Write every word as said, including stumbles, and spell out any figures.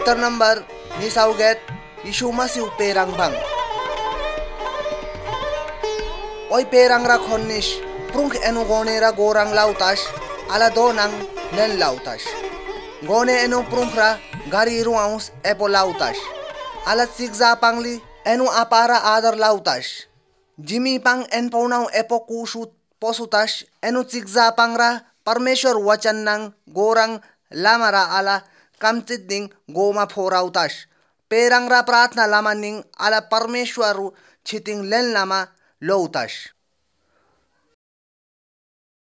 Piter number ni sauget Yishu Masiu perang bang. Oi perang ra khonnish prunk enu gonera gorang lautas ala donang len lautas. Gone enu prunk ra gari ruaus epo lautas. Ala sigza pangli enu apara adar lautas. Jimmy pang en paunau epo kusut posutas enu sigza pangra Parmeshwar wacan nang gorang lamara ala kamtit ding goma phorautas. Perang ra pratna lama ning ala Parmeshwaru chiting len lama loutas.